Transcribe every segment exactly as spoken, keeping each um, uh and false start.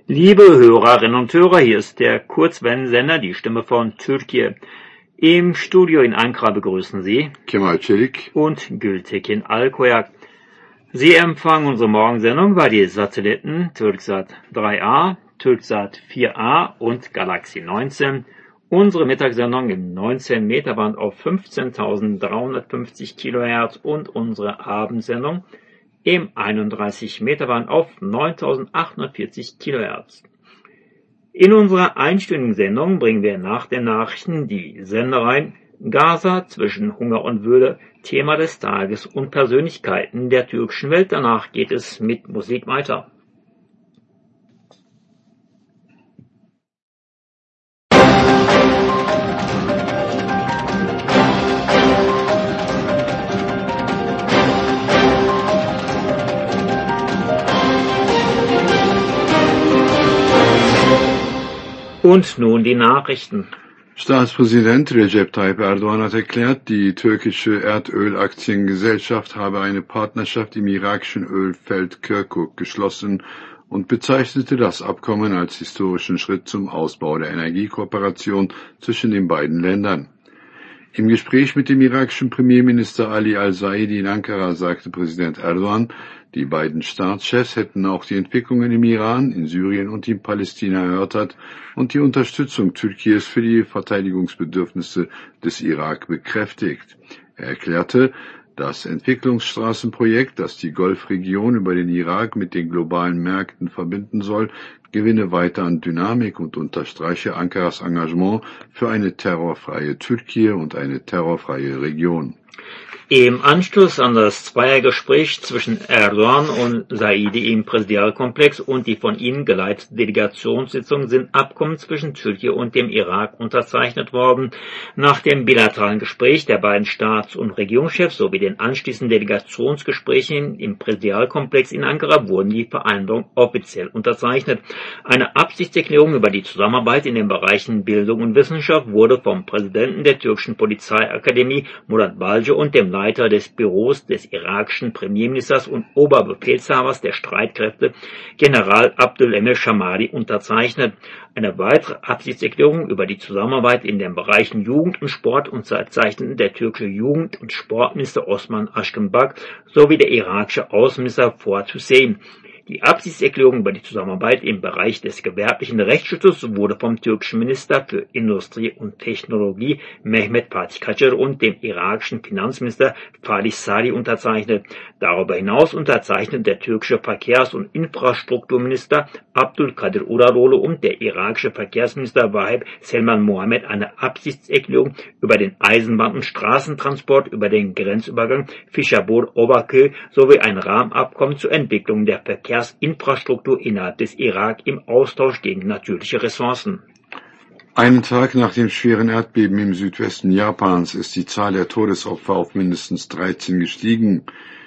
Liebe Hörerinnen und Hörer, hier ist der Kurzwellensender, die Stimme von Türkei. Im Studio in Ankara begrüßen Sie Kemal Çelik und Gültekin Alkoyak. Sie empfangen unsere Morgensendung über die Satelliten Türksat drei A, Türksat vier A und Galaxy neunzehn. Unsere Mittagssendung im neunzehn Meter Band auf fünfzehntausenddreihundertfünfzig Kilohertz und unsere Abendsendung im einunddreißig Meter Band auf neuntausendachthundertvierzig Kilohertz. In unserer einstündigen Sendung bringen wir nach den Nachrichten die Sendereien Gaza zwischen Hunger und Würde, Thema des Tages und Persönlichkeiten der türkischen Welt. Danach geht es mit Musik weiter. Und nun die Nachrichten. Staatspräsident Recep Tayyip Erdoğan hat erklärt, die türkische Erdölaktiengesellschaft habe eine Partnerschaft im irakischen Ölfeld Kirkuk geschlossen und bezeichnete das Abkommen als historischen Schritt zum Ausbau der Energiekooperation zwischen den beiden Ländern. Im Gespräch mit dem irakischen Premierminister Ali al-Saidi in Ankara sagte Präsident Erdoğan, die beiden Staatschefs hätten auch die Entwicklungen im Iran, in Syrien und in Palästina erörtert und die Unterstützung Türkies für die Verteidigungsbedürfnisse des Irak bekräftigt. Er erklärte, das Entwicklungsstraßenprojekt, das die Golfregion über den Irak mit den globalen Märkten verbinden soll, gewinne weiter an Dynamik und unterstreiche Ankaras Engagement für eine terrorfreie Türkei und eine terrorfreie Region. Im Anschluss an das Zweiergespräch zwischen Erdoğan und Saidi im Präsidialkomplex und die von ihnen geleitete Delegationssitzung sind Abkommen zwischen Türkei und dem Irak unterzeichnet worden. Nach dem bilateralen Gespräch der beiden Staats- und Regierungschefs sowie den anschließenden Delegationsgesprächen im Präsidialkomplex in Ankara wurden die Vereinbarungen offiziell unterzeichnet. Eine Absichtserklärung über die Zusammenarbeit in den Bereichen Bildung und Wissenschaft wurde vom Präsidenten der türkischen Polizeiakademie Murat Balcı und dem Leiter des Büros des irakischen Premierministers und Oberbefehlshabers der Streitkräfte, General Abdülemir Şamari, unterzeichnet. Eine weitere Absichtserklärung über die Zusammenarbeit in den Bereichen Jugend und Sport unterzeichneten der türkische Jugend- und Sportminister Osman Aşkınbak sowie der irakische Außenminister Fuat Hüseyin. Die Absichtserklärung über die Zusammenarbeit im Bereich des gewerblichen Rechtsschutzes wurde vom türkischen Minister für Industrie und Technologie Mehmet Fatih Kaçar und dem irakischen Finanzminister Fatih Sari unterzeichnet. Darüber hinaus unterzeichnet der türkische Verkehrs- und Infrastrukturminister Abdülkadir Uraloğlu und der irakische Verkehrsminister Vahip Selman Mohammed eine Absichtserklärung über den Eisenbahn- und Straßentransport über den Grenzübergang Fischerbourg-Oberköy sowie ein Rahmenabkommen zur Entwicklung der Verkehrs Infrastruktur innerhalb des Irak im Austausch gegen natürliche Ressourcen. Einen Tag nach dem schweren Erdbeben im Südwesten Japans ist die Zahl der Todesopfer auf mindestens dreizehn gestiegen.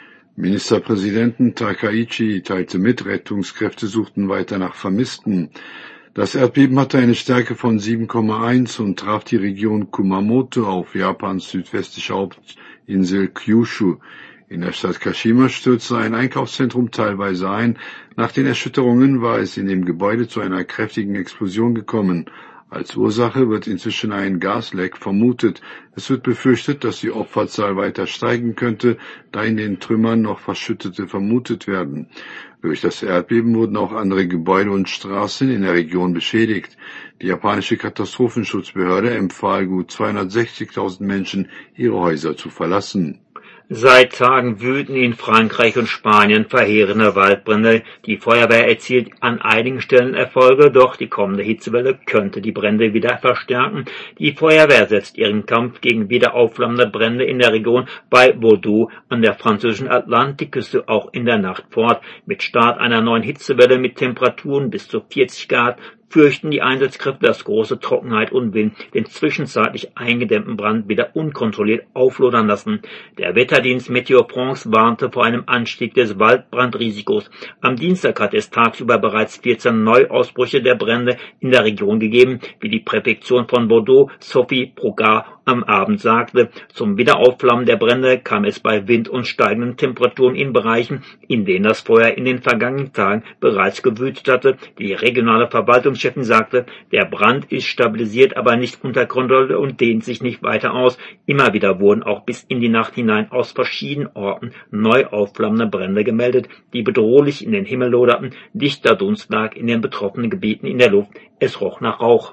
Ministerpräsidenten Takaichi teilte mit, Rettungskräfte suchten weiter nach Vermissten. Das Erdbeben hatte eine Stärke von sieben Komma eins und traf die Region Kumamoto auf Japans südwestlicher Hauptinsel Kyushu. In der Stadt Kashima stürzte ein Einkaufszentrum teilweise ein. Nach den Erschütterungen war es in dem Gebäude zu einer kräftigen Explosion gekommen. Als Ursache wird inzwischen ein Gasleck vermutet. Es wird befürchtet, dass die Opferzahl weiter steigen könnte, da in den Trümmern noch Verschüttete vermutet werden. Durch das Erdbeben wurden auch andere Gebäude und Straßen in der Region beschädigt. Die japanische Katastrophenschutzbehörde empfahl gut zweihundertsechzigtausend Menschen, ihre Häuser zu verlassen. Seit Tagen wüten in Frankreich und Spanien verheerende Waldbrände. Die Feuerwehr erzielt an einigen Stellen Erfolge, doch die kommende Hitzewelle könnte die Brände wieder verstärken. Die Feuerwehr setzt ihren Kampf gegen wieder aufflammende Brände in der Region bei Bordeaux an der französischen Atlantikküste auch in der Nacht fort. Mit Start einer neuen Hitzewelle mit Temperaturen bis zu vierzig Grad fürchten die Einsatzkräfte, dass große Trockenheit und Wind den zwischenzeitlich eingedämmten Brand wieder unkontrolliert auflodern lassen. Der Wetterdienst Meteo France warnte vor einem Anstieg des Waldbrandrisikos. Am Dienstag hat es tagsüber bereits vierzehn Neuausbrüche der Brände in der Region gegeben, wie die Präfekturen von Bordeaux, Sophie, Brugard, am Abend sagte, zum Wiederaufflammen der Brände kam es bei Wind und steigenden Temperaturen in Bereichen, in denen das Feuer in den vergangenen Tagen bereits gewütet hatte. Die regionale Verwaltungschefin sagte, der Brand ist stabilisiert, aber nicht unter Kontrolle und dehnt sich nicht weiter aus. Immer wieder wurden auch bis in die Nacht hinein aus verschiedenen Orten neu aufflammende Brände gemeldet, die bedrohlich in den Himmel loderten. Dichter Dunst lag in den betroffenen Gebieten in der Luft. Es roch nach Rauch.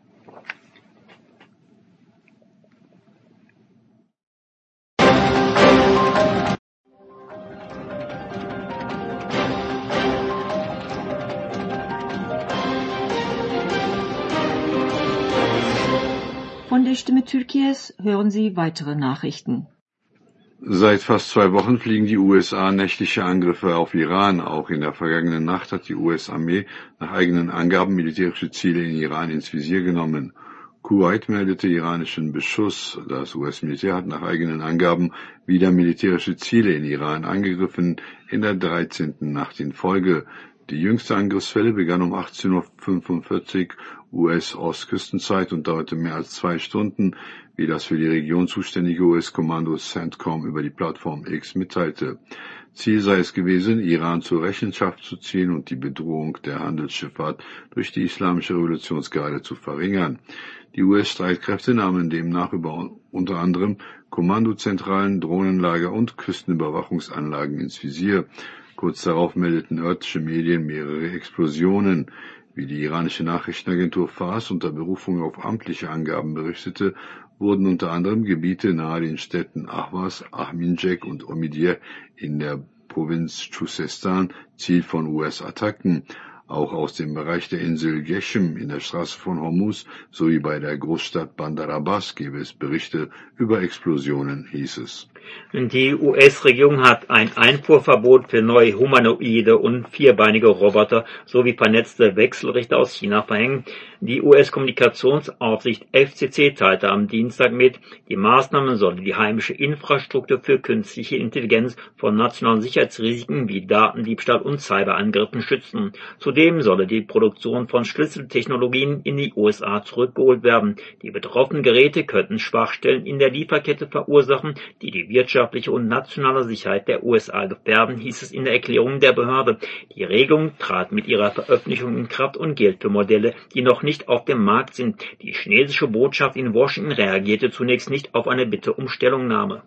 Von der Stimme Türkies hören Sie weitere Nachrichten. Seit fast zwei Wochen fliegen die U S A nächtliche Angriffe auf Iran. Auch in der vergangenen Nacht hat die U S-Armee nach eigenen Angaben militärische Ziele in Iran ins Visier genommen. Kuwait meldete iranischen Beschuss. Das U S-Militär hat nach eigenen Angaben wieder militärische Ziele in Iran angegriffen, in der dreizehnten Nacht in Folge. Die jüngste Angriffswelle begann um achtzehn Uhr fünfundvierzig U S-Ostküstenzeit und dauerte mehr als zwei Stunden, wie das für die Region zuständige U S-Kommando CENTCOM über die Plattform X mitteilte. Ziel sei es gewesen, Iran zur Rechenschaft zu ziehen und die Bedrohung der Handelsschifffahrt durch die Islamische Revolutionsgarde zu verringern. Die U S-Streitkräfte nahmen demnach über unter anderem Kommandozentralen, Drohnenlager und Küstenüberwachungsanlagen ins Visier. Kurz darauf meldeten örtliche Medien mehrere Explosionen. Wie die iranische Nachrichtenagentur Fars unter Berufung auf amtliche Angaben berichtete, wurden unter anderem Gebiete nahe den Städten Ahvaz, Ahminjek und Omidyeh in der Provinz Chuzestan Ziel von U S-Attacken. Auch aus dem Bereich der Insel Geshem in der Straße von Hormuz sowie bei der Großstadt Bandar Abbas gebe es Berichte über Explosionen, hieß es. Die U S-Regierung hat ein Einfuhrverbot für neue humanoide und vierbeinige Roboter sowie vernetzte Wechselrichter aus China verhängt. Die U S-Kommunikationsaufsicht F C C teilte am Dienstag mit, die Maßnahme solle die heimische Infrastruktur für künstliche Intelligenz von nationalen Sicherheitsrisiken wie Datendiebstahl und Cyberangriffen schützen. Zudem solle die Produktion von Schlüsseltechnologien in die U S A zurückgeholt werden. Die betroffenen Geräte könnten Schwachstellen in der Lieferkette verursachen, die die wirtschaftliche und nationale Sicherheit der U S A gefährden, hieß es in der Erklärung der Behörde. Die Regelung trat mit ihrer Veröffentlichung in Kraft und gilt für Modelle, die noch nicht auf dem Markt sind. Die chinesische Botschaft in Washington reagierte zunächst nicht auf eine Bitte um Stellungnahme.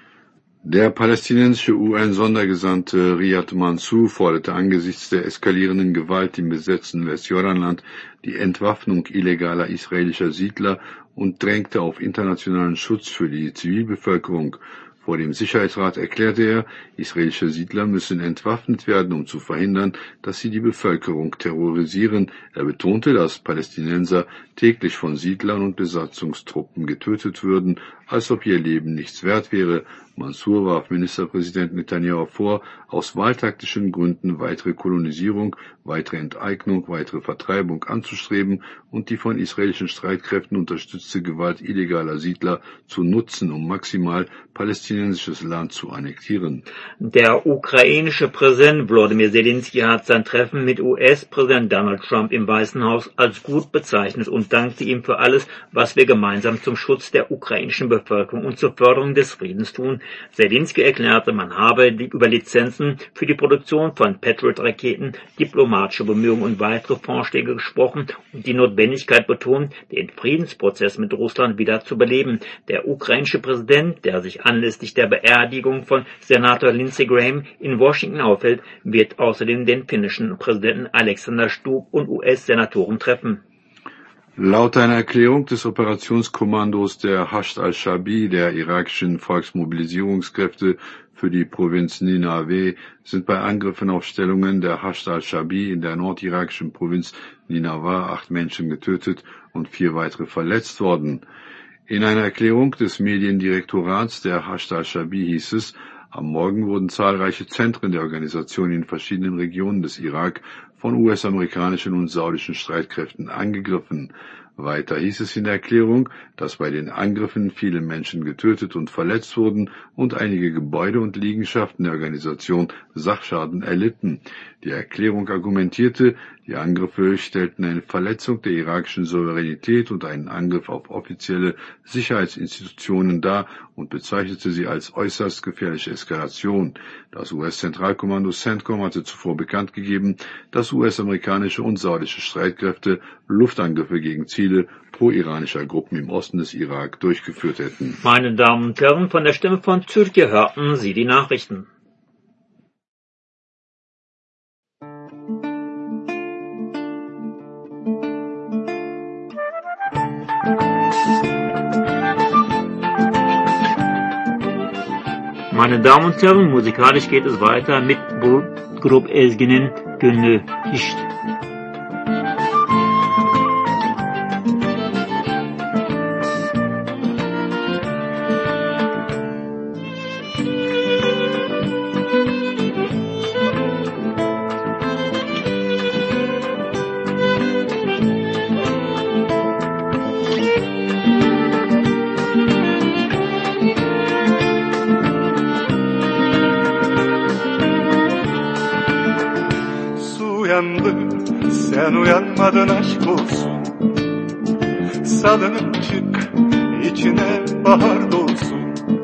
Der palästinensische U N-Sondergesandte Riyad Mansour forderte angesichts der eskalierenden Gewalt im besetzten Westjordanland die Entwaffnung illegaler israelischer Siedler und drängte auf internationalen Schutz für die Zivilbevölkerung. Vor dem Sicherheitsrat erklärte er, israelische Siedler müssen entwaffnet werden, um zu verhindern, dass sie die Bevölkerung terrorisieren. Er betonte, dass Palästinenser täglich von Siedlern und Besatzungstruppen getötet würden, als ob ihr Leben nichts wert wäre. Mansour warf Ministerpräsident Netanyahu vor, aus wahltaktischen Gründen weitere Kolonisierung, weitere Enteignung, weitere Vertreibung anzustreben und die von israelischen Streitkräften unterstützte Gewalt illegaler Siedler zu nutzen, um maximal palästinensisches Land zu annektieren. Der ukrainische Präsident Volodymyr Zelensky hat sein Treffen mit U S-Präsident Donald Trump im Weißen Haus als gut bezeichnet und dankte ihm für alles, was wir gemeinsam zum Schutz der ukrainischen Bevölkerung und zur Förderung des Friedens tun. Zelensky erklärte, man habe über Lizenzen für die Produktion von Patriot-Raketen, diplomatische Bemühungen und weitere Vorschläge gesprochen und die Notwendigkeit betont, den Friedensprozess mit Russland wieder zu beleben. Der ukrainische Präsident, der sich anlässlich der Beerdigung von Senator Lindsey Graham in Washington aufhält, wird außerdem den finnischen Präsidenten Alexander Stubb und U S-Senatoren treffen. Laut einer Erklärung des Operationskommandos der Hashd al-Shabi, der irakischen Volksmobilisierungskräfte für die Provinz Nineveh, sind bei Angriffen auf Stellungen der Hashd al-Shabi in der nordirakischen Provinz Nineveh acht Menschen getötet und vier weitere verletzt worden. In einer Erklärung des Mediendirektorats der Hashd al-Shabi hieß es, am Morgen wurden zahlreiche Zentren der Organisation in verschiedenen Regionen des Irak von U S-amerikanischen und saudischen Streitkräften angegriffen. Weiter hieß es in der Erklärung, dass bei den Angriffen viele Menschen getötet und verletzt wurden und einige Gebäude und Liegenschaften der Organisation Sachschaden erlitten. Die Erklärung argumentierte, die Angriffe stellten eine Verletzung der irakischen Souveränität und einen Angriff auf offizielle Sicherheitsinstitutionen dar und bezeichnete sie als äußerst gefährliche Eskalation. Das U S-Zentralkommando CENTCOM hatte zuvor bekannt gegeben, dass U S-amerikanische und saudische Streitkräfte Luftangriffe gegen Ziele pro-iranischer Gruppen im Osten des Irak durchgeführt hätten. Meine Damen und Herren, von der Stimme von Türkei hörten Sie die Nachrichten. Meine Damen und Herren, musikalisch geht es weiter mit Grup Ezgi'nin Gönlü Hiç. Sen uyanmadın aşk olsun, salınıp çık, içine bahar dolsun.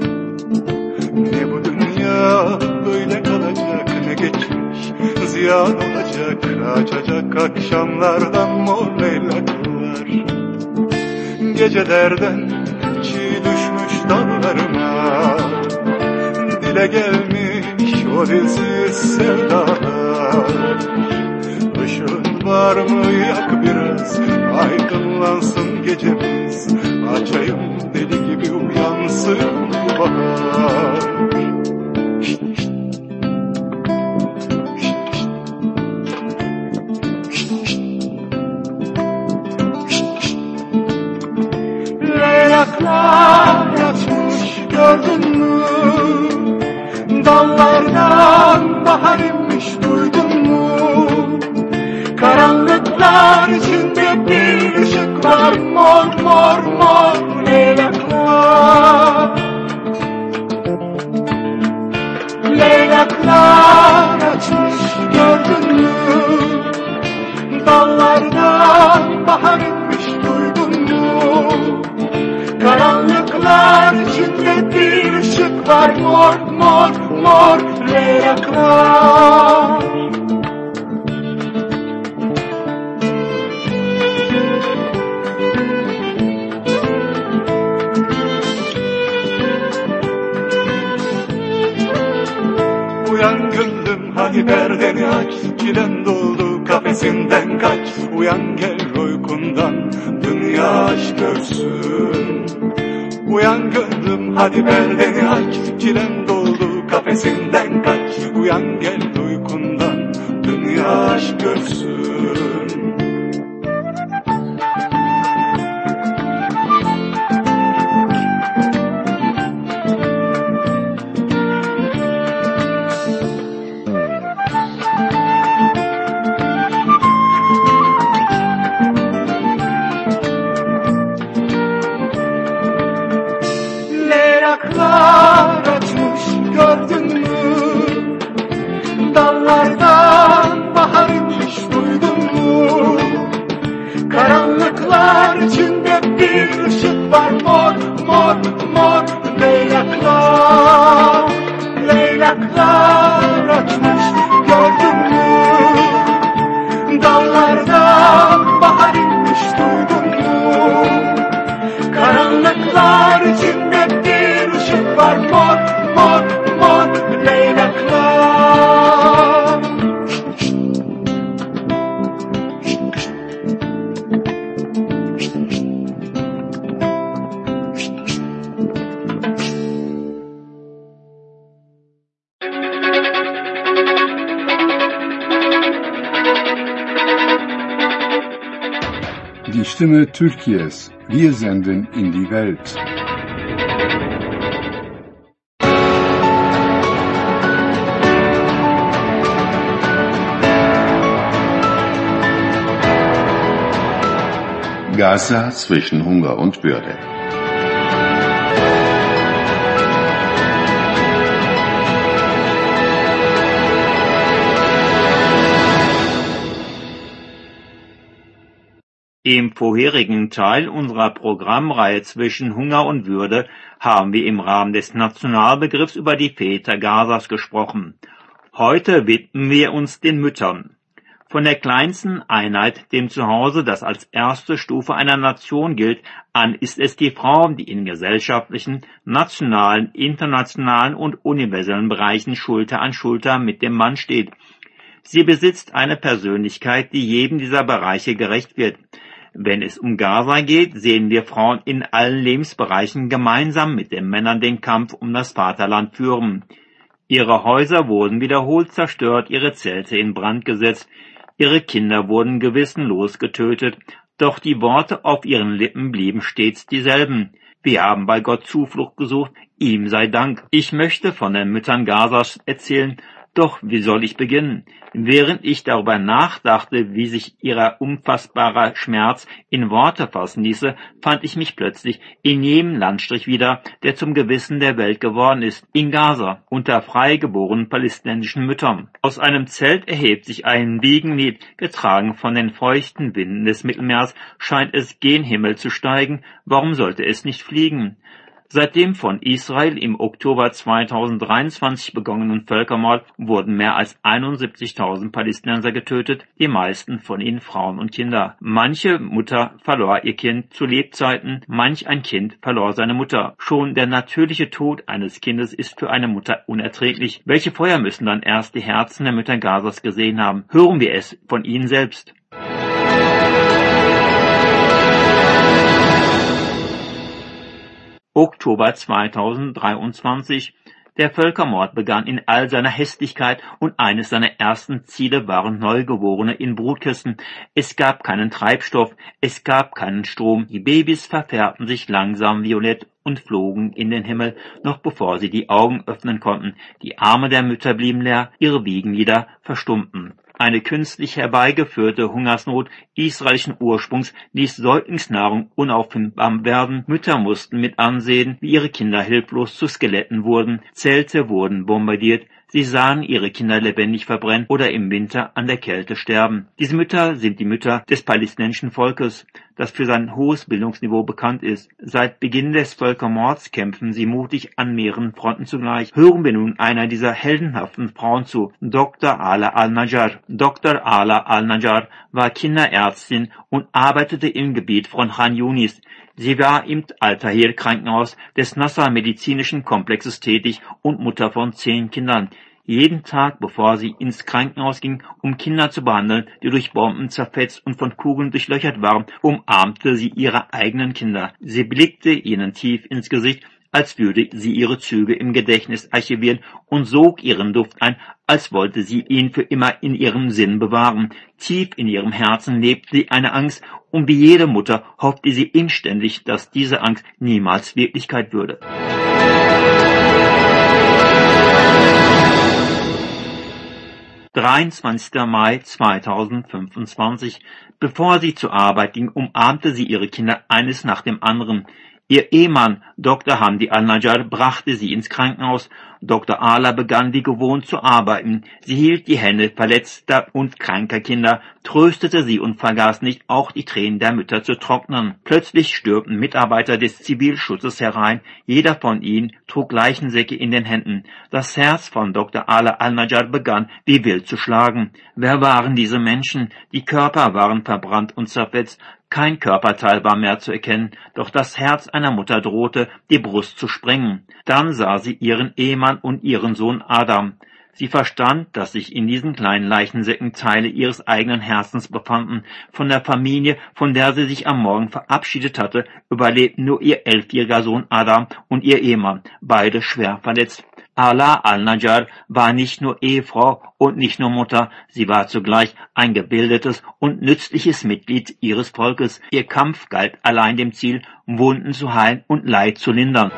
Ne bu dünya böyle kalacak, ne geçmiş ziyan olacak, açacak akşamlardan mor leylaklar. Gecelerden çiğ düşmüş dallarıma, dile gelmiş o dilsiz sevdalar. Işığın var mı yak biraz, aydınlansın gecemiz, açayım deli gibi uyansın bu bahar. Leylaklar açmış gördün mü, dallardan bahar inmiş duydun mu? Karanlıklar içinde bir ışık var, mor mor mor leylaklar. Leylaklar açmış gördün mü, dallardan bahar inmiş duydun mu? Karanlıklar içinde bir ışık var, mor mor mor leylaklar. Uyan gönlüm hadi perdeni aç, çilen doldu kafesinden kaç. Uyan gel uykundan, dünya aşk görsün. Uyan gönlüm hadi perdeni aç, çilen doldu kafesinden kaç. Uyan gel uykundan, dünya aşk görsün. Leylaklar açmış gördün mü, dallardan bahar inmiş duydun mu? Karanlıklar içinde bir ışık var, mor mor mor leylaklar. Leylaklar açmış gördün mü, dallardan bahar inmiş duydun mu? Karanlıklar içinde bir ışık var, mor mor mor leylaklar. Die Stimme Türkiye's. Wir senden in die Welt. Gaza zwischen Hunger und Würde. Im vorherigen Teil unserer Programmreihe zwischen Hunger und Würde haben wir im Rahmen des Nationalbegriffs über die Väter Gazas gesprochen. Heute widmen wir uns den Müttern. Von der kleinsten Einheit, dem Zuhause, das als erste Stufe einer Nation gilt, an ist es die Frau, die in gesellschaftlichen, nationalen, internationalen und universellen Bereichen Schulter an Schulter mit dem Mann steht. Sie besitzt eine Persönlichkeit, die jedem dieser Bereiche gerecht wird. Wenn es um Gaza geht, sehen wir Frauen in allen Lebensbereichen gemeinsam mit den Männern den Kampf um das Vaterland führen. Ihre Häuser wurden wiederholt zerstört, ihre Zelte in Brand gesetzt, ihre Kinder wurden gewissenlos getötet, doch die Worte auf ihren Lippen blieben stets dieselben. Wir haben bei Gott Zuflucht gesucht, ihm sei Dank. Ich möchte von den Müttern Gazas erzählen, doch wie soll ich beginnen? Während ich darüber nachdachte, wie sich ihr unfassbarer Schmerz in Worte fassen ließe, fand ich mich plötzlich in jedem Landstrich wieder, der zum Gewissen der Welt geworden ist, in Gaza, unter freigeborenen palästinensischen Müttern. Aus einem Zelt erhebt sich ein Wiegenlied, getragen von den feuchten Winden des Mittelmeers, scheint es gen Himmel zu steigen, warum sollte es nicht fliegen? Seit dem von Israel im Oktober zweitausenddreiundzwanzig begonnenen Völkermord wurden mehr als einundsiebzigtausend Palästinenser getötet, die meisten von ihnen Frauen und Kinder. Manche Mutter verlor ihr Kind zu Lebzeiten, manch ein Kind verlor seine Mutter. Schon der natürliche Tod eines Kindes ist für eine Mutter unerträglich. Welche Feuer müssen dann erst die Herzen der Mütter Gazas gesehen haben? Hören wir es von ihnen selbst. Oktober zweitausenddreiundzwanzig. Der Völkermord begann in all seiner Hässlichkeit und eines seiner ersten Ziele waren Neugeborene in Brutkästen. Es gab keinen Treibstoff, es gab keinen Strom. Die Babys verfärbten sich langsam violett und flogen in den Himmel, noch bevor sie die Augen öffnen konnten. Die Arme der Mütter blieben leer, ihre Wiegenlieder verstummten. Eine künstlich herbeigeführte Hungersnot israelischen Ursprungs ließ Säuglingsnahrung unauffindbar werden. Mütter mussten mit ansehen, wie ihre Kinder hilflos zu Skeletten wurden. Zelte wurden bombardiert. Sie sahen ihre Kinder lebendig verbrennen oder im Winter an der Kälte sterben. Diese Mütter sind die Mütter des palästinensischen Volkes, das für sein hohes Bildungsniveau bekannt ist. Seit Beginn des Völkermords kämpfen sie mutig an mehreren Fronten zugleich. Hören wir nun einer dieser heldenhaften Frauen zu, Doktor Ala al-Najjar. Doktor Ala al-Najjar war Kinderärztin und arbeitete im Gebiet von Khan Yunis. Sie war im Al-Tahir-Krankenhaus des Nasser-medizinischen Komplexes tätig und Mutter von zehn Kindern. Jeden Tag, bevor sie ins Krankenhaus ging, um Kinder zu behandeln, die durch Bomben zerfetzt und von Kugeln durchlöchert waren, umarmte sie ihre eigenen Kinder. Sie blickte ihnen tief ins Gesicht, als würde sie ihre Züge im Gedächtnis archivieren und sog ihren Duft ein, als wollte sie ihn für immer in ihrem Sinn bewahren. Tief in ihrem Herzen lebte sie eine Angst, und wie jede Mutter hoffte sie inständig, dass diese Angst niemals Wirklichkeit würde. dreiundzwanzigster Mai zweitausendfünfundzwanzig. Bevor sie zur Arbeit ging, umarmte sie ihre Kinder eines nach dem anderen. Ihr Ehemann, Doktor Hamdi al-Najjar, brachte sie ins Krankenhaus. Doktor Ala begann wie gewohnt zu arbeiten. Sie hielt die Hände verletzter und kranker Kinder, tröstete sie und vergaß nicht, auch die Tränen der Mütter zu trocknen. Plötzlich stürmten Mitarbeiter des Zivilschutzes herein. Jeder von ihnen trug Leichensäcke in den Händen. Das Herz von Doktor Ala al-Najjar begann wie wild zu schlagen. Wer waren diese Menschen? Die Körper waren verbrannt und zerfetzt. Kein Körperteil war mehr zu erkennen, doch das Herz einer Mutter drohte, die Brust zu sprengen. Dann sah sie ihren Ehemann und ihren Sohn Adam. Sie verstand, dass sich in diesen kleinen Leichensäcken Teile ihres eigenen Herzens befanden. Von der Familie, von der sie sich am Morgen verabschiedet hatte, überlebten nur ihr elfjähriger Sohn Adam und ihr Ehemann, beide schwer verletzt. Ala al-Najjar war nicht nur Ehefrau und nicht nur Mutter, sie war zugleich ein gebildetes und nützliches Mitglied ihres Volkes. Ihr Kampf galt allein dem Ziel, Wunden zu heilen und Leid zu lindern.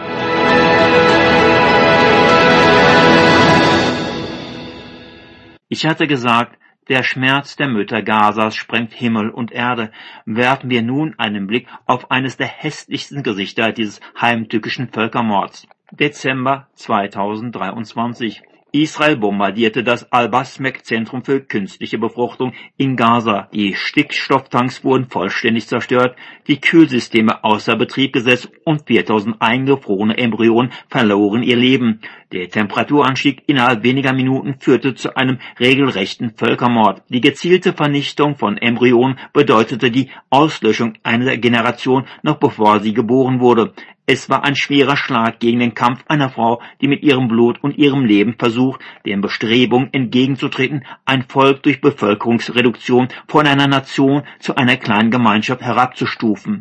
Ich hatte gesagt, Der Schmerz der Mütter Gazas sprengt Himmel und Erde. Werfen wir nun einen Blick auf eines der hässlichsten Gesichter dieses heimtückischen Völkermords. Dezember zweitausenddreiundzwanzig. Israel bombardierte das Al-Basmek-Zentrum für künstliche Befruchtung in Gaza. Die Stickstofftanks wurden vollständig zerstört, die Kühlsysteme außer Betrieb gesetzt und viertausend eingefrorene Embryonen verloren ihr Leben. Der Temperaturanstieg innerhalb weniger Minuten führte zu einem regelrechten Völkermord. Die gezielte Vernichtung von Embryonen bedeutete die Auslöschung einer Generation, noch bevor sie geboren wurde. Es war ein schwerer Schlag gegen den Kampf einer Frau, die mit ihrem Blut und ihrem Leben versucht, den Bestrebungen entgegenzutreten, ein Volk durch Bevölkerungsreduktion von einer Nation zu einer kleinen Gemeinschaft herabzustufen.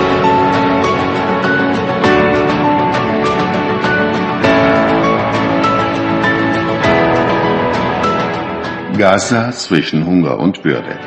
Gaza zwischen Hunger und Bürde.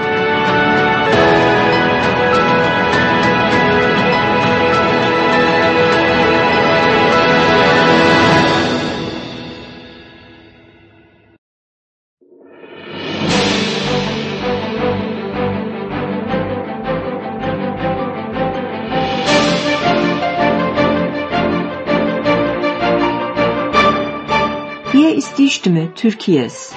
Hier ist die Stimme Türkiye's.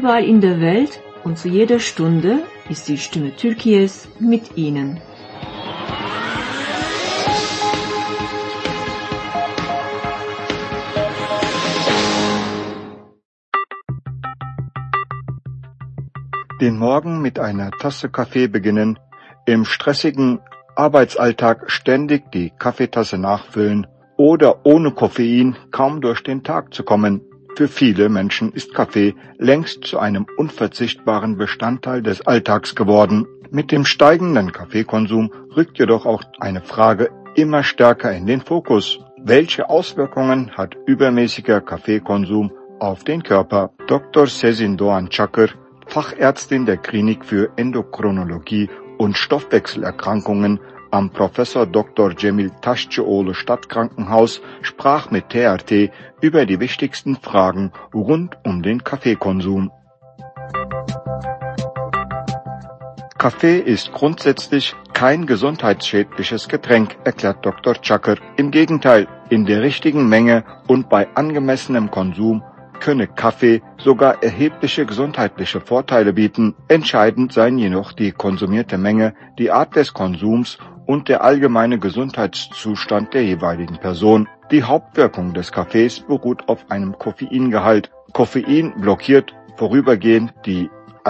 überall in der Welt und zu jeder Stunde ist die Stimme Türkiye's mit Ihnen. Den Morgen mit einer Tasse Kaffee beginnen, im stressigen Arbeitsalltag ständig die Kaffeetasse nachfüllen oder ohne Koffein kaum durch den Tag zu kommen. Für viele Menschen ist Kaffee längst zu einem unverzichtbaren Bestandteil des Alltags geworden. Mit dem steigenden Kaffeekonsum rückt jedoch auch eine Frage immer stärker in den Fokus. Welche Auswirkungen hat übermäßiger Kaffeekonsum auf den Körper? Doktor Sezin Doğan Çakır, Fachärztin der Klinik für Endokrinologie und Stoffwechselerkrankungen am Professor Doktor Cemil Taşçıoğlu Stadtkrankenhaus, sprach mit T R T über die wichtigsten Fragen rund um den Kaffeekonsum. Kaffee ist grundsätzlich kein gesundheitsschädliches Getränk, erklärt Doktor Çakır. Im Gegenteil, in der richtigen Menge und bei angemessenem Konsum könne Kaffee sogar erhebliche gesundheitliche Vorteile bieten. Entscheidend seien jedoch die konsumierte Menge, die Art des Konsums und der allgemeine Gesundheitszustand der jeweiligen Person. Die Hauptwirkung des Kaffees beruht auf einem Koffeingehalt. Koffein blockiert vorübergehend die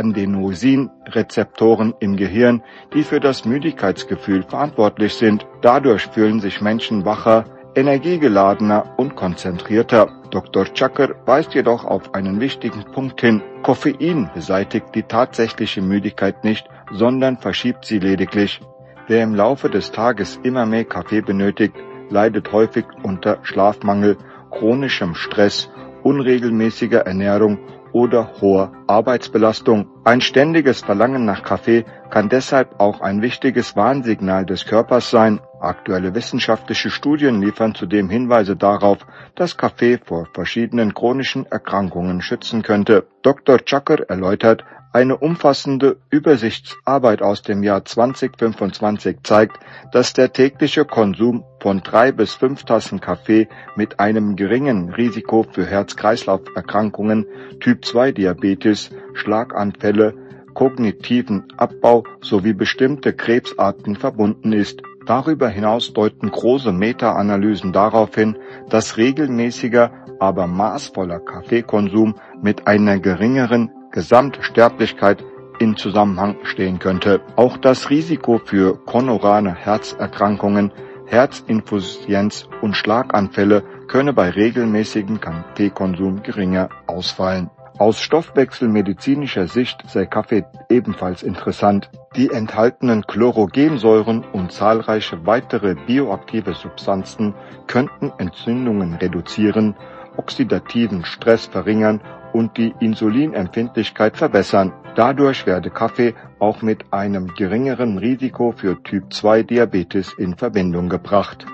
Adenosin-Rezeptoren im Gehirn, die für das Müdigkeitsgefühl verantwortlich sind. Dadurch fühlen sich Menschen wacher, energiegeladener und konzentrierter. Doktor Çakır weist jedoch auf einen wichtigen Punkt hin. Koffein beseitigt die tatsächliche Müdigkeit nicht, sondern verschiebt sie lediglich. Wer im Laufe des Tages immer mehr Kaffee benötigt, leidet häufig unter Schlafmangel, chronischem Stress, unregelmäßiger Ernährung oder hoher Arbeitsbelastung. Ein ständiges Verlangen nach Kaffee kann deshalb auch ein wichtiges Warnsignal des Körpers sein. Aktuelle wissenschaftliche Studien liefern zudem Hinweise darauf, dass Kaffee vor verschiedenen chronischen Erkrankungen schützen könnte. Doktor Çakır erläutert, eine umfassende Übersichtsarbeit aus dem Jahr zweitausendfünfundzwanzig zeigt, dass der tägliche Konsum von drei bis fünf Tassen Kaffee mit einem geringen Risiko für Herz-Kreislauf-Erkrankungen, Typ zwei Diabetes, Schlaganfälle, kognitiven Abbau sowie bestimmte Krebsarten verbunden ist. Darüber hinaus deuten große Meta-Analysen darauf hin, dass regelmäßiger, aber maßvoller Kaffeekonsum mit einer geringeren Gesamtsterblichkeit in Zusammenhang stehen könnte. Auch das Risiko für koronare Herzerkrankungen, Herzinsuffizienz und Schlaganfälle könne bei regelmäßigem Kaffeekonsum geringer ausfallen. Aus stoffwechselmedizinischer Sicht sei Kaffee ebenfalls interessant. Die enthaltenen Chlorogensäuren und zahlreiche weitere bioaktive Substanzen könnten Entzündungen reduzieren, oxidativen Stress verringern und die Insulinempfindlichkeit verbessern. Dadurch werde Kaffee auch mit einem geringeren Risiko für Typ zwei Diabetes in Verbindung gebracht.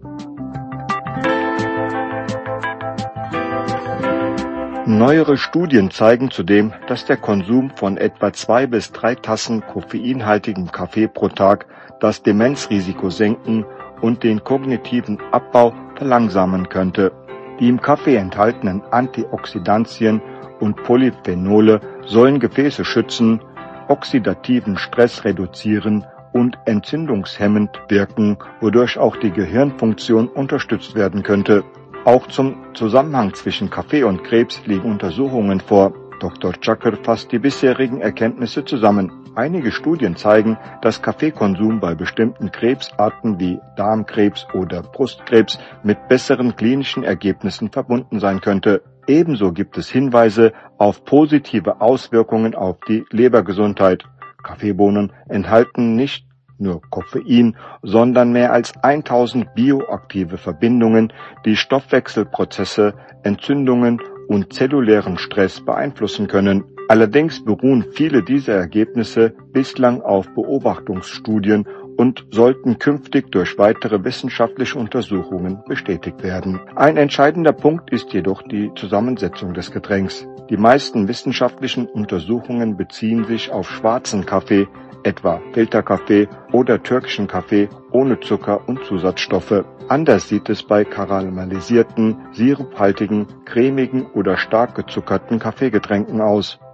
Neuere Studien zeigen zudem, dass der Konsum von etwa zwei bis drei Tassen koffeinhaltigem Kaffee pro Tag das Demenzrisiko senken und den kognitiven Abbau verlangsamen könnte. Die im Kaffee enthaltenen Antioxidantien und Polyphenole sollen Gefäße schützen, oxidativen Stress reduzieren und entzündungshemmend wirken, wodurch auch die Gehirnfunktion unterstützt werden könnte. Auch zum Zusammenhang zwischen Kaffee und Krebs liegen Untersuchungen vor. Doktor Çakır fasst die bisherigen Erkenntnisse zusammen. Einige Studien zeigen, dass Kaffeekonsum bei bestimmten Krebsarten wie Darmkrebs oder Brustkrebs mit besseren klinischen Ergebnissen verbunden sein könnte. Ebenso gibt es Hinweise auf positive Auswirkungen auf die Lebergesundheit. Kaffeebohnen enthalten nicht nur Koffein, sondern mehr als tausend bioaktive Verbindungen, die Stoffwechselprozesse, Entzündungen und zellulären Stress beeinflussen können. Allerdings beruhen viele dieser Ergebnisse bislang auf Beobachtungsstudien und sollten künftig durch weitere wissenschaftliche Untersuchungen bestätigt werden. Ein entscheidender Punkt ist jedoch die Zusammensetzung des Getränks. Die meisten wissenschaftlichen Untersuchungen beziehen sich auf schwarzen Kaffee, etwa Filterkaffee oder türkischen Kaffee ohne Zucker und Zusatzstoffe. Anders sieht es bei karamellisierten, siruphaltigen, cremigen oder stark gezuckerten Kaffeegetränken aus.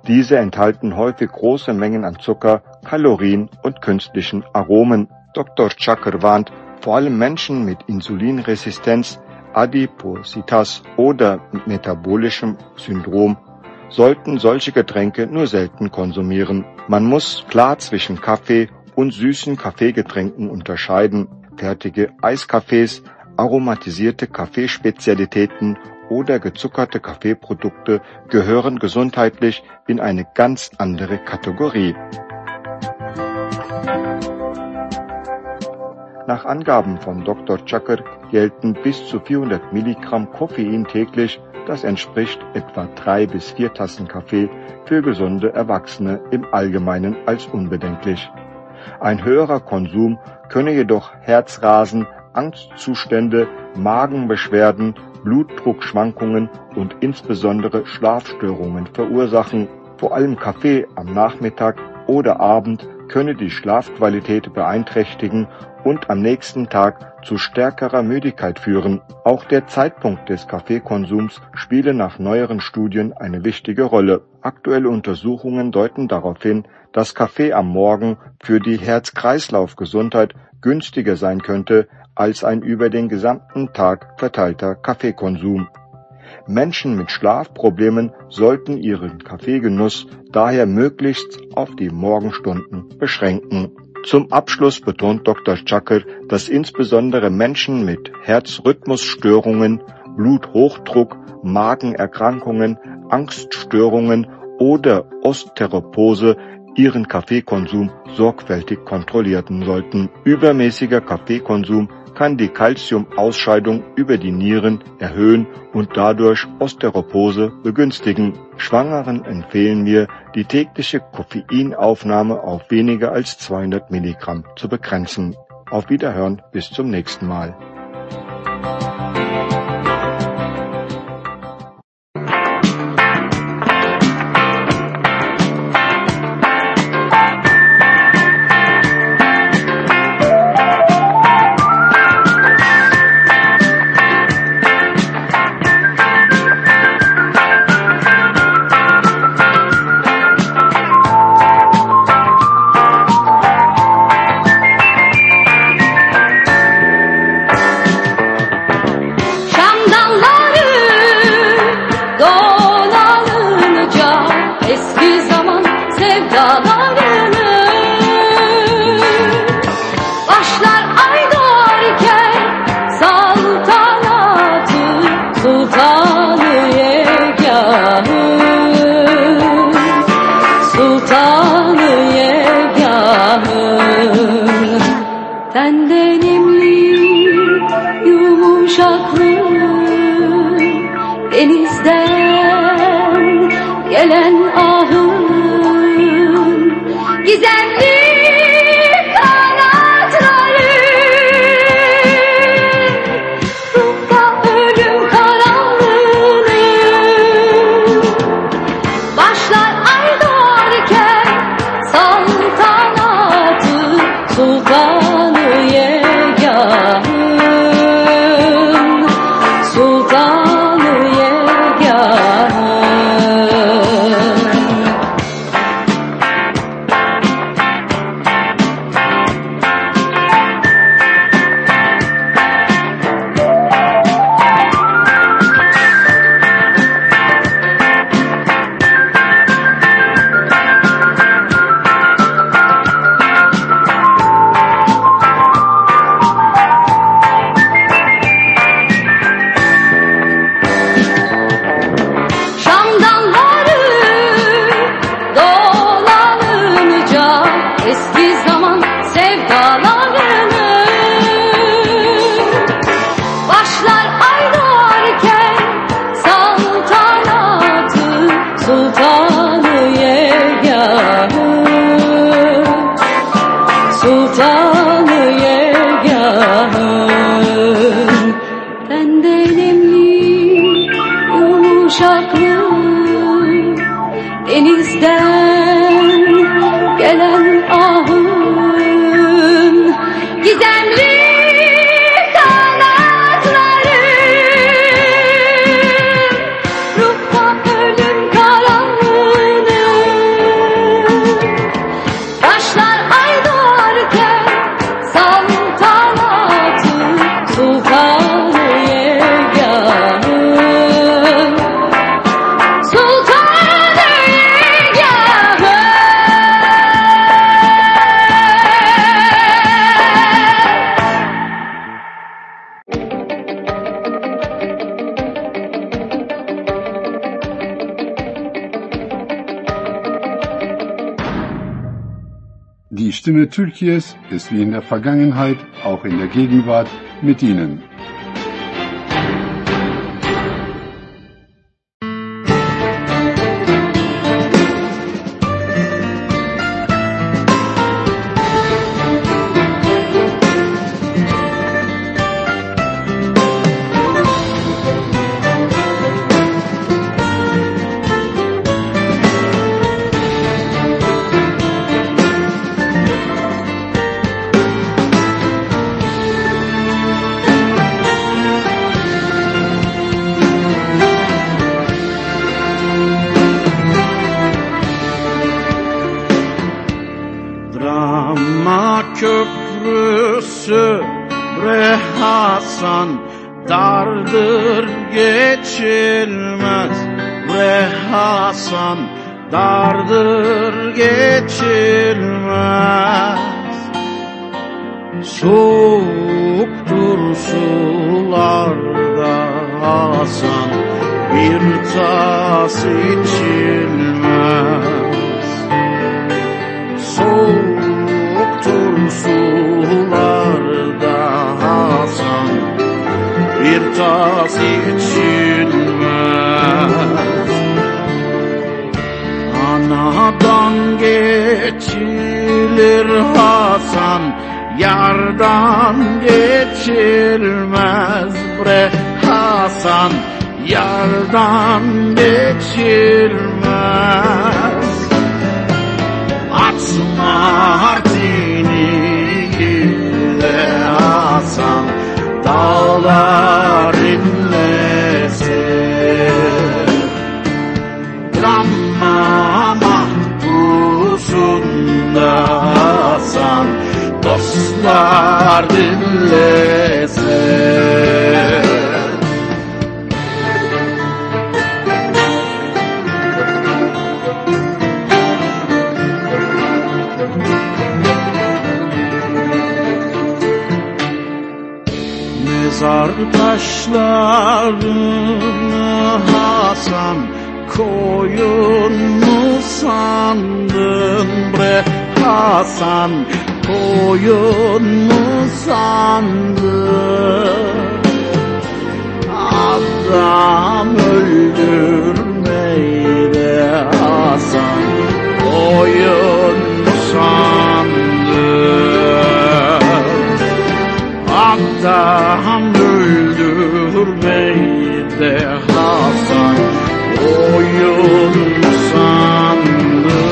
Diese enthalten häufig große Mengen an Zucker, Kalorien und künstlichen Aromen. Doktor Chakr warnt, vor allem Menschen mit Insulinresistenz, Adipositas oder metabolischem Syndrom sollten solche Getränke nur selten konsumieren. Man muss klar zwischen Kaffee und süßen Kaffeegetränken unterscheiden. Fertige Eiskaffees, aromatisierte Kaffeespezialitäten oder gezuckerte Kaffeeprodukte gehören gesundheitlich in eine ganz andere Kategorie. Nach Angaben von Doktor Chakr gelten bis zu vierhundert Milligramm Koffein täglich, das entspricht etwa drei bis vier Tassen Kaffee, für gesunde Erwachsene im Allgemeinen als unbedenklich. Ein höherer Konsum könne jedoch Herzrasen, Angstzustände, Magenbeschwerden, Blutdruckschwankungen und insbesondere Schlafstörungen verursachen. Vor allem Kaffee am Nachmittag oder Abend könne die Schlafqualität beeinträchtigen und am nächsten Tag zu stärkerer Müdigkeit führen. Auch der Zeitpunkt des Kaffeekonsums spiele nach neueren Studien eine wichtige Rolle. Aktuelle Untersuchungen deuten darauf hin, dass Kaffee am Morgen für die Herz-Kreislauf-Gesundheit günstiger sein könnte als ein über den gesamten Tag verteilter Kaffeekonsum. Menschen mit Schlafproblemen sollten ihren Kaffeegenuss daher möglichst auf die Morgenstunden beschränken. Zum Abschluss betont Doktor Chakr, dass insbesondere Menschen mit Herzrhythmusstörungen, Bluthochdruck, Magenerkrankungen, Angststörungen oder Osteoporose ihren Kaffeekonsum sorgfältig kontrollieren sollten. Übermäßiger Kaffeekonsum kann die Calciumausscheidung über die Nieren erhöhen und dadurch Osteoporose begünstigen. Schwangeren empfehlen wir, die tägliche Koffeinaufnahme auf weniger als zweihundert Milligramm zu begrenzen. Auf Wiederhören, bis zum nächsten Mal. Stimme Türkiye's ist wie in der Vergangenheit auch in der Gegenwart mit Ihnen. Köprüsü Bre Hasan dardır geçilmez. Bre Hasan dardır geçilmez. Soğuktur sularda Hasan, bir tas içilmez. Soğuktur sularda Hasan, bir tas içilmez. Anadan geçilir Hasan, yardan geçilmez. Bre Hasan, yardan geçilmez. Açma hartini de Hasan, dağlar inlesin. Gramma mahpusunda Hasan, dostlar dinlesin. Mezar taşlarını Hasan, koyun mu sandın bre Hasan, koyun mu sandın? Adam öldürmeyle Hasan, koyun mu sandın? Adam öldürmeyle Hasan, koyun mu sandın?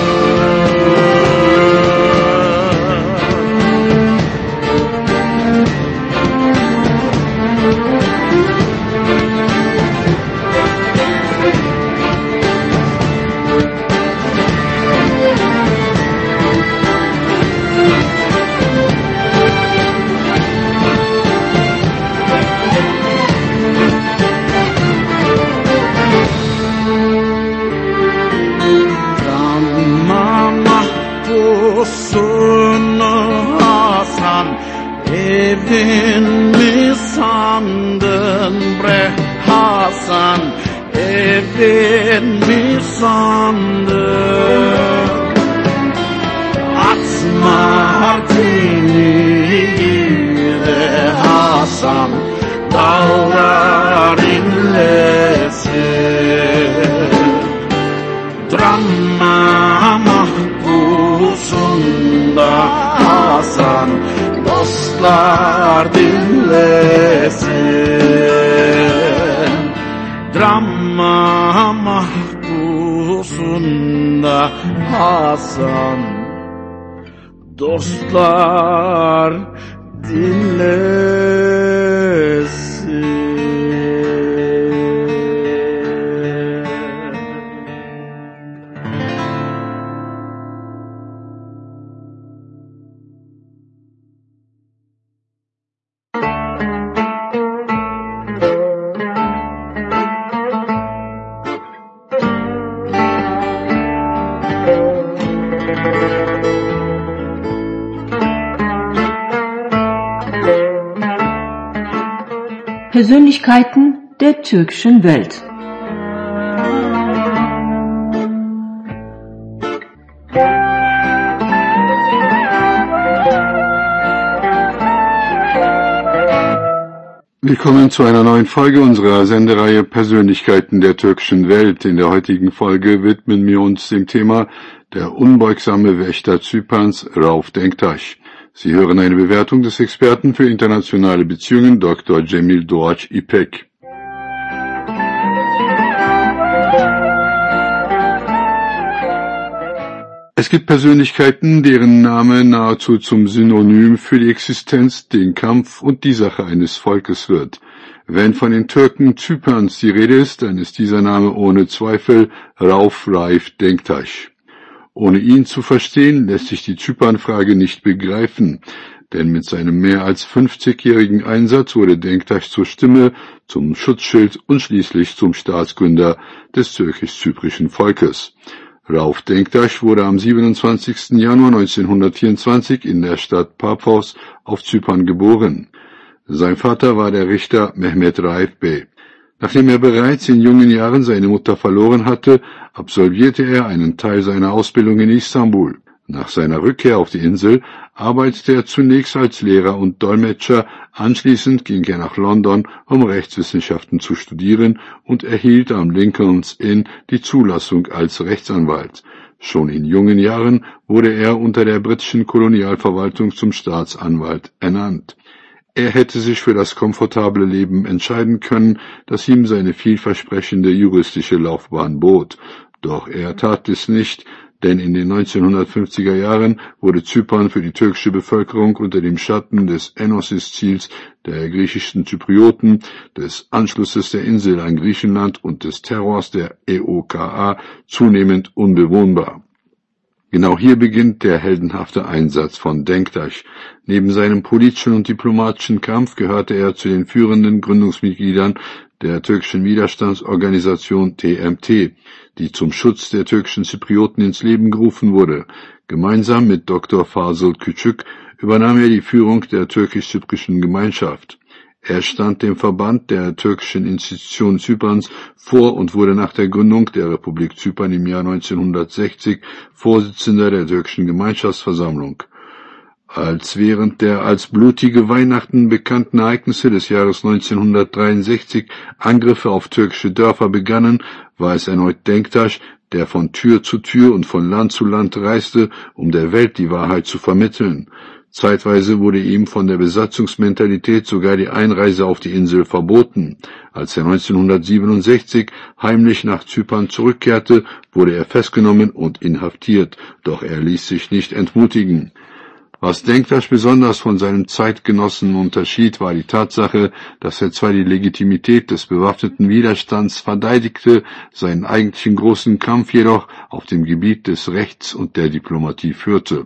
Hasan, evin mi sandın bre Hasan, evin mi sandın? Atma hartini de Hasan, dağlar inlesin. Drama mahpusunda Hasan, dostlar dinlesin. Drama mahpusunda Hasan, dostlar dinlesin. Persönlichkeiten der türkischen Welt. Willkommen zu einer neuen Folge unserer Sendereihe Persönlichkeiten der türkischen Welt. In der heutigen Folge widmen wir uns dem Thema der unbeugsame Wächter Zyperns, Rauf Denktaş. Sie hören eine Bewertung des Experten für internationale Beziehungen, Doktor Cemil Doğaç İpek. Es gibt Persönlichkeiten, deren Name nahezu zum Synonym für die Existenz, den Kampf und die Sache eines Volkes wird. Wenn von den Türken Zyperns die Rede ist, dann ist dieser Name ohne Zweifel Rauf Raif Denktaş. Ohne ihn zu verstehen, lässt sich die Zypernfrage nicht begreifen, denn mit seinem mehr als fünfzigjährigen Einsatz wurde Denktaş zur Stimme, zum Schutzschild und schließlich zum Staatsgründer des türkisch-zyprischen Volkes. Rauf Denktaş wurde am siebenundzwanzigsten Januar neunzehnhundertvierundzwanzig in der Stadt Paphos auf Zypern geboren. Sein Vater war der Richter Mehmet Raif Bey. Nachdem er bereits in jungen Jahren seine Mutter verloren hatte, absolvierte er einen Teil seiner Ausbildung in Istanbul. Nach seiner Rückkehr auf die Insel arbeitete er zunächst als Lehrer und Dolmetscher, anschließend ging er nach London, um Rechtswissenschaften zu studieren und erhielt am Lincoln's Inn die Zulassung als Rechtsanwalt. Schon in jungen Jahren wurde er unter der britischen Kolonialverwaltung zum Staatsanwalt ernannt. Er hätte sich für das komfortable Leben entscheiden können, das ihm seine vielversprechende juristische Laufbahn bot. Doch er tat es nicht, denn in den neunzehnhundertfünfziger Jahren wurde Zypern für die türkische Bevölkerung unter dem Schatten des Enosis-Ziels der griechischen Zyprioten, des Anschlusses der Insel an Griechenland und des Terrors der E O K A zunehmend unbewohnbar. Genau hier beginnt der heldenhafte Einsatz von Denktaş. Neben seinem politischen und diplomatischen Kampf gehörte er zu den führenden Gründungsmitgliedern der türkischen Widerstandsorganisation T M T, die zum Schutz der türkischen Zyprioten ins Leben gerufen wurde. Gemeinsam mit Doktor Fazıl Küçük übernahm er die Führung der türkisch-zyprischen Gemeinschaft. Er stand dem Verband der türkischen Institutionen Zyperns vor und wurde nach der Gründung der Republik Zypern im Jahr neunzehnhundertsechzig Vorsitzender der türkischen Gemeinschaftsversammlung. Als während der als blutige Weihnachten bekannten Ereignisse des Jahres neunzehnhundertdreiundsechzig Angriffe auf türkische Dörfer begannen, war es erneut Denktaş, der von Tür zu Tür und von Land zu Land reiste, um der Welt die Wahrheit zu vermitteln. Zeitweise wurde ihm von der Besatzungsmentalität sogar die Einreise auf die Insel verboten. Als er neunzehnhundertsiebenundsechzig heimlich nach Zypern zurückkehrte, wurde er festgenommen und inhaftiert, doch er ließ sich nicht entmutigen. Was Denktaş besonders von seinem Zeitgenossen unterschied, war die Tatsache, dass er zwar die Legitimität des bewaffneten Widerstands verteidigte, seinen eigentlichen großen Kampf jedoch auf dem Gebiet des Rechts und der Diplomatie führte.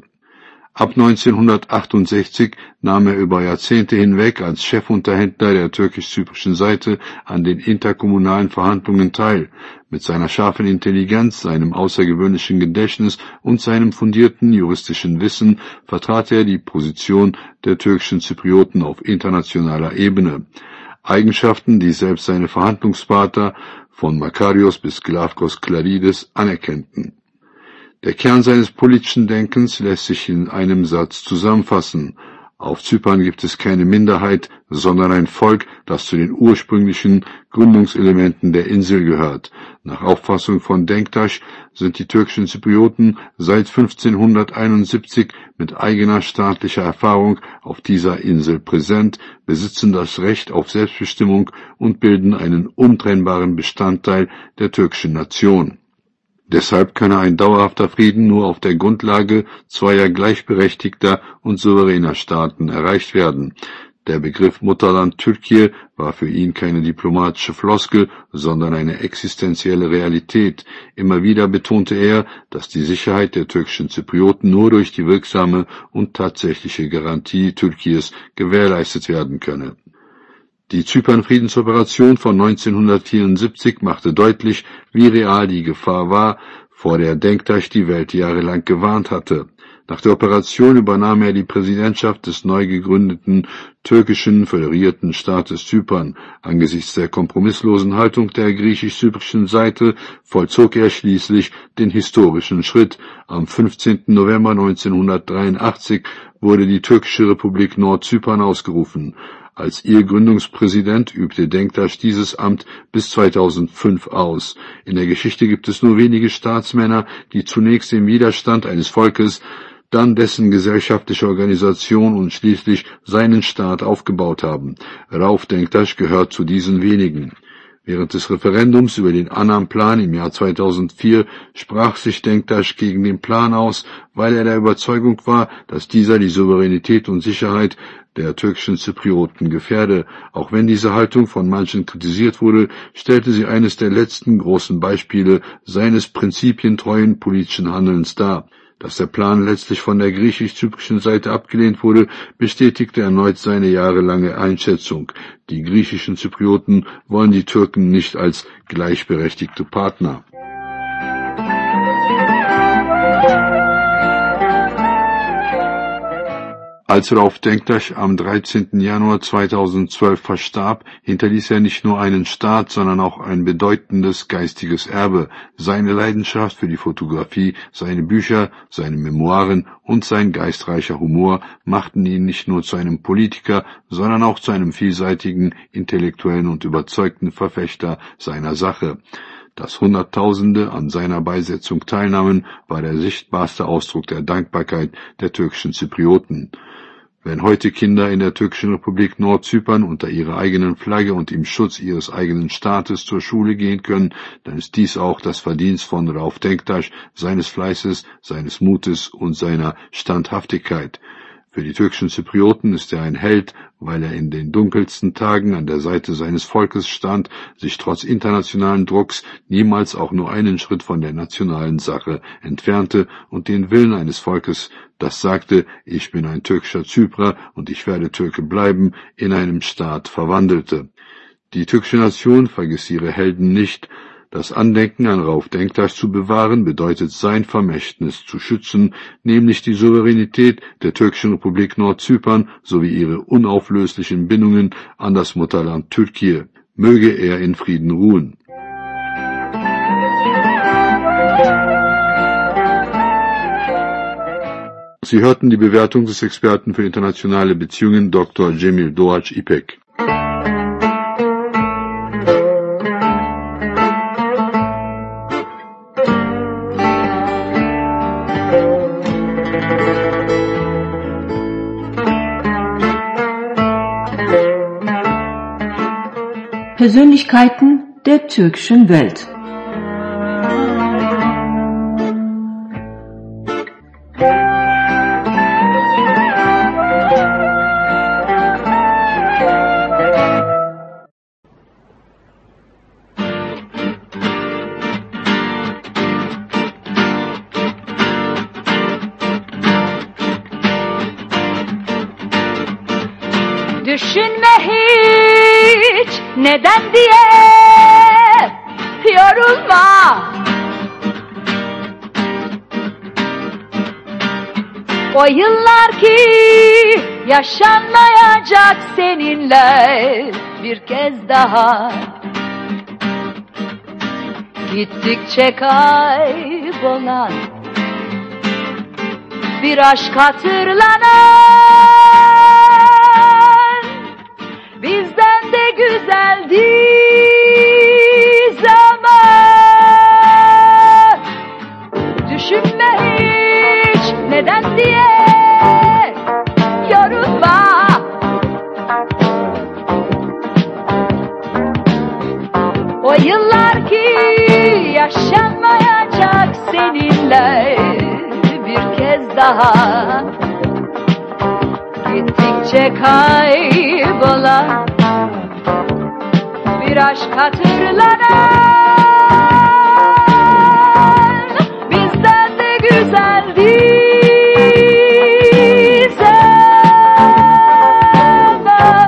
Ab neunzehnhundertachtundsechzig nahm er über Jahrzehnte hinweg als Chefunterhändler der türkisch-zyprischen Seite an den interkommunalen Verhandlungen teil. Mit seiner scharfen Intelligenz, seinem außergewöhnlichen Gedächtnis und seinem fundierten juristischen Wissen vertrat er die Position der türkischen Zyprioten auf internationaler Ebene. Eigenschaften, die selbst seine Verhandlungspartner von Makarios bis Glafkos Klaridis anerkannten. Der Kern seines politischen Denkens lässt sich in einem Satz zusammenfassen. Auf Zypern gibt es keine Minderheit, sondern ein Volk, das zu den ursprünglichen Gründungselementen der Insel gehört. Nach Auffassung von Denktaş sind die türkischen Zyprioten seit fünfzehnhunderteinundsiebzig mit eigener staatlicher Erfahrung auf dieser Insel präsent, besitzen das Recht auf Selbstbestimmung und bilden einen untrennbaren Bestandteil der türkischen Nation. Deshalb könne ein dauerhafter Frieden nur auf der Grundlage zweier gleichberechtigter und souveräner Staaten erreicht werden. Der Begriff Mutterland Türkei war für ihn keine diplomatische Floskel, sondern eine existenzielle Realität. Immer wieder betonte er, dass die Sicherheit der türkischen Zyprioten nur durch die wirksame und tatsächliche Garantie Türkiens gewährleistet werden könne. Die Zypern-Friedensoperation von neunzehnhundertvierundsiebzig machte deutlich, wie real die Gefahr war, vor der Denktaş die Welt jahrelang gewarnt hatte. Nach der Operation übernahm er die Präsidentschaft des neu gegründeten türkischen föderierten Staates Zypern. Angesichts der kompromisslosen Haltung der griechisch-zyprischen Seite vollzog er schließlich den historischen Schritt. Am fünfzehnten November neunzehnhundertdreiundachtzig wurde die türkische Republik Nordzypern ausgerufen. Als ihr Gründungspräsident übte Denktaş dieses Amt bis zweitausendfünf aus. In der Geschichte gibt es nur wenige Staatsmänner, die zunächst den Widerstand eines Volkes, dann dessen gesellschaftliche Organisation und schließlich seinen Staat aufgebaut haben. Rauf Denktaş gehört zu diesen wenigen. Während des Referendums über den Annan-Plan im Jahr zweitausendvier sprach sich Denktaş gegen den Plan aus, weil er der Überzeugung war, dass dieser die Souveränität und Sicherheit der türkischen Zyprioten gefährde. Auch wenn diese Haltung von manchen kritisiert wurde, stellte sie eines der letzten großen Beispiele seines prinzipientreuen politischen Handelns dar. Dass der Plan letztlich von der griechisch-zyprischen Seite abgelehnt wurde, bestätigte erneut seine jahrelange Einschätzung. Die griechischen Zyprioten wollen die Türken nicht als gleichberechtigte Partner. Als Rauf Denktaş am dreizehnten Januar zweitausendzwölf verstarb, hinterließ er nicht nur einen Staat, sondern auch ein bedeutendes geistiges Erbe. Seine Leidenschaft für die Fotografie, seine Bücher, seine Memoiren und sein geistreicher Humor machten ihn nicht nur zu einem Politiker, sondern auch zu einem vielseitigen, intellektuellen und überzeugten Verfechter seiner Sache. Dass Hunderttausende an seiner Beisetzung teilnahmen, war der sichtbarste Ausdruck der Dankbarkeit der türkischen Zyprioten. Wenn heute Kinder in der türkischen Republik Nordzypern unter ihrer eigenen Flagge und im Schutz ihres eigenen Staates zur Schule gehen können, dann ist dies auch das Verdienst von Rauf Denktaş, seines Fleißes, seines Mutes und seiner Standhaftigkeit. Für die türkischen Zyprioten ist er ein Held, weil er in den dunkelsten Tagen an der Seite seines Volkes stand, sich trotz internationalen Drucks niemals auch nur einen Schritt von der nationalen Sache entfernte und den Willen eines Volkes, das sagte, ich bin ein türkischer Zyprer und ich werde Türke bleiben, in einem Staat verwandelte. Die türkische Nation vergiss ihre Helden nicht. Das Andenken an Rauf Denktaş zu bewahren, bedeutet sein Vermächtnis zu schützen, nämlich die Souveränität der türkischen Republik Nordzypern sowie ihre unauflöslichen Bindungen an das Mutterland Türkei. Möge er in Frieden ruhen. Sie hörten die Bewertung des Experten für internationale Beziehungen Doktor Cemil Doğaç İpek. Persönlichkeiten der türkischen Welt. Düşünme hiç neden diye yorulma. O yıllar ki yaşanmayacak seninle bir kez daha. Gittikçe kaybolan bir aşk hatırlanan. Bizden de güzeldi zaman. Düşünme hiç neden diye yorulma. O yıllar ki yaşanmayacak seninle bir kez daha. Gittikçe kaybolan bir aşk hatırlanan. Bizden de güzeldi zaman.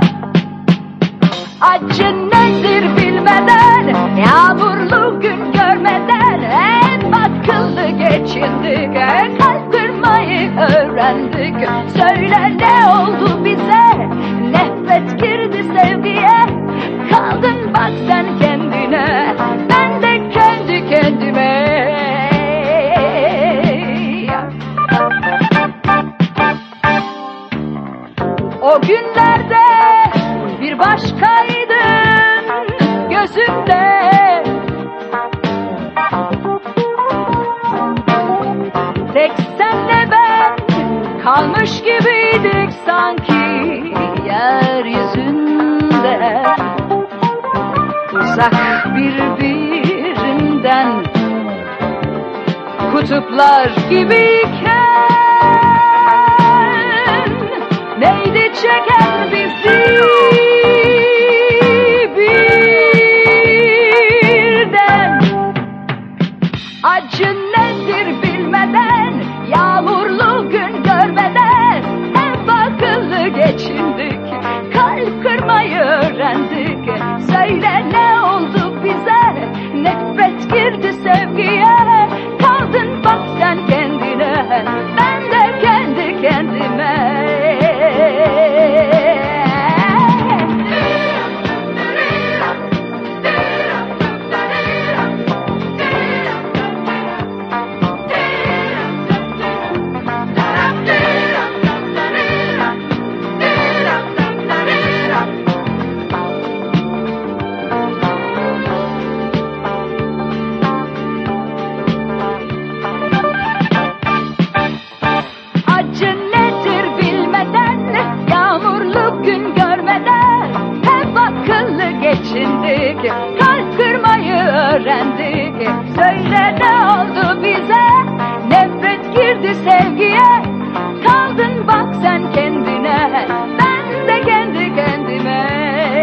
Acı nedir bilmeden, yağmurlu gün görmeden hep akıllı geçindik, kalp kırmayı öğrendik. Söyle ne oldu bize, nefret girdi sevgiye. Kaldın bak sen kendine, ben de kendi kendime. O günlerde kuş gibiydik sanki yeryüzünde, uzak birbirinden kutuplar gibiyken, neydi çeken bizi birden? Acı nedir bilmeden, yağmurlu gün görmeden hep akıllı geçindik, kalp kırmayı öğrendik. Söyle ne oldu bize, nefret girdi sevgiye, kaldın bak sen kendine, ben de kendi kendime. Kalp kırmayı öğrendik. Söyle ne oldu bize, nefret girdi sevgiye, kaldın bak sen kendine, ben de kendi kendime.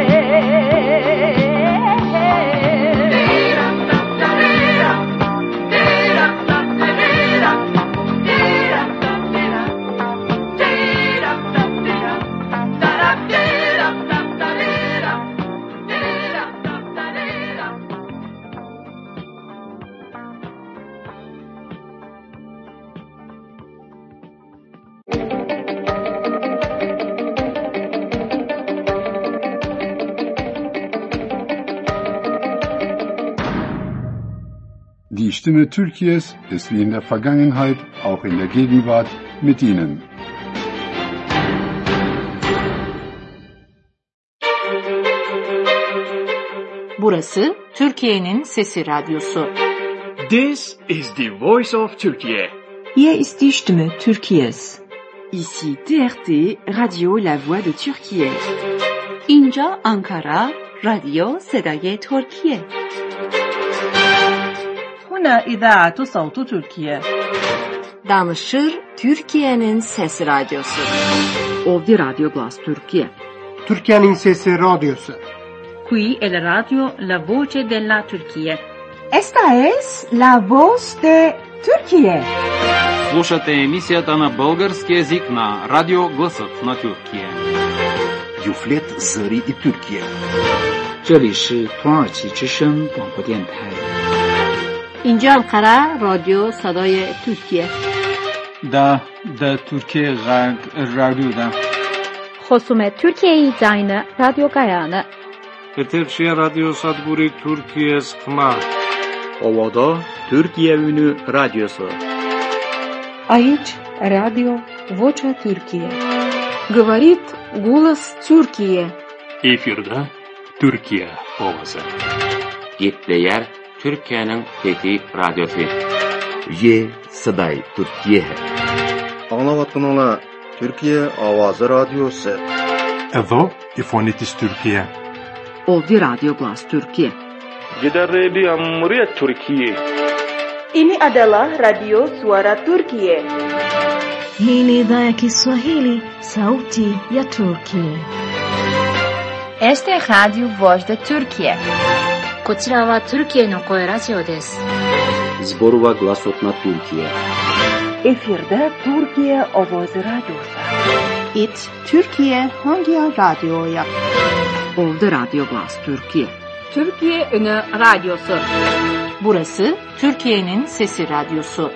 Die Stimme Türkiye's ist wie in der Vergangenheit auch in der Gegenwart mit Ihnen. Burası Türkiye'nin Sesi Radyosu. This is the voice of Turkey. Hier ist die Stimme Türkiye's. Ici T R T, Radio La Voix de Türkiye. اینجا Ankara, Radio صدای ترکیه. هنا إذاعة صوت تركيا. Danışır Türkiye'nin Sesi Radyosu. Ovdje Radio Glas Türkiye. Türkiye'nin Sesi Radyosu. Qui è la radio La Voce della Turchia. Esta es La Voz de Turquía. Слушате емисията на български език на Радио Гласът на Тюркия. Юфлет Зări и Türkiye. 这里是土耳其之声广播电台。 اینجا انقره رادیو صدای ترکیه. دا دا Türkiye Radyo'da. خصوم Türkiye زاین رادیو گایانه. Eterşehir Radyo Sadburi Türkiye Skma. Ovada Türkiye Ünü Radyosu. Aici Radio Vocea Türkiye. Говорит голос Türkiye. Efirde Türkiye Ovası. Gitleyer Türkiye'nin Fethi Radyosu. Ye Saday Türkiye. Anlavatınla Türkiye Avazı Radyosu. Evo İfonitis Türkiye. Ovdje Radio Glas Türkiye. Jeda Radio Muryat Türkiye. Ini adalah Radio Suara Turkiye. Hii ni idhaa ya Kiswahili, sauti ya Turkiye. Este es Radio Voz de Turkiye. こちらはトルキエの声ラジオです。 Zborova Glasot na Türkiye. Efirde Türkiye Ovoz Radyosu. It Türkiye Hangi Radyo'ya? Ovdje Radio Glas Türkiye. Türkiye Ünü Radyosu. Burası Türkiye'nin Sesi Radyosu.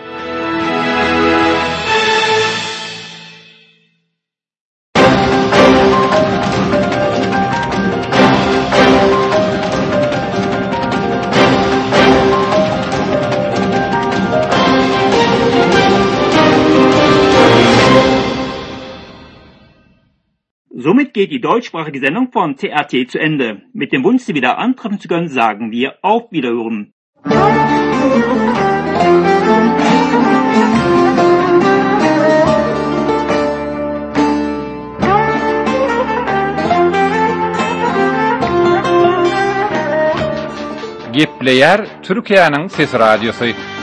Somit geht die deutschsprachige Sendung von T R T zu Ende. Mit dem Wunsch, Sie wieder antreffen zu können, sagen wir auf Wiederhören. Gepleyer Türkiýanyň Ses Radiosu.